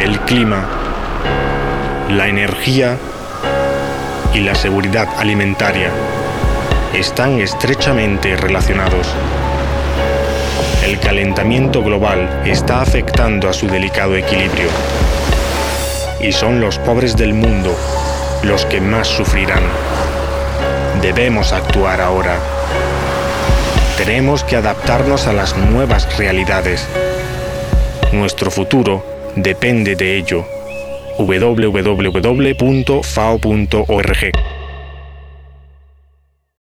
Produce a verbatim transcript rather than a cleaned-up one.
el clima, la energía y la seguridad alimentaria están estrechamente relacionados. El calentamiento global está afectando a su delicado equilibrio y son los pobres del mundo los que más sufrirán. Debemos actuar ahora. Tenemos que adaptarnos a las nuevas realidades. Nuestro futuro depende de ello. w w w punto f a o punto org